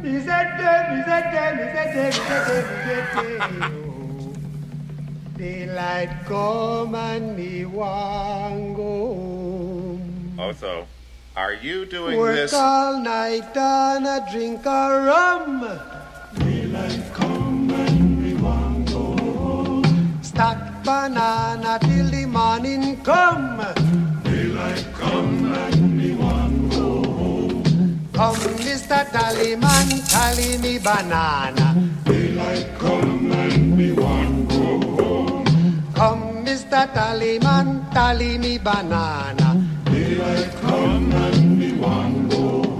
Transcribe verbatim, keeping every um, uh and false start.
Me say day, me say day, me say day, me say day, me say day. Oh. Daylight come and me want go home. Otho, are you doing Work this? all night and a drink a rum. Daylight come and me want go home. Stack banana till the morning come. Daylight come and me want go home. Come, Mister Tallyman, tally me banana. Daylight come and me want go home. Come, Mister Tallyman, tally me banana. Daylight come and me want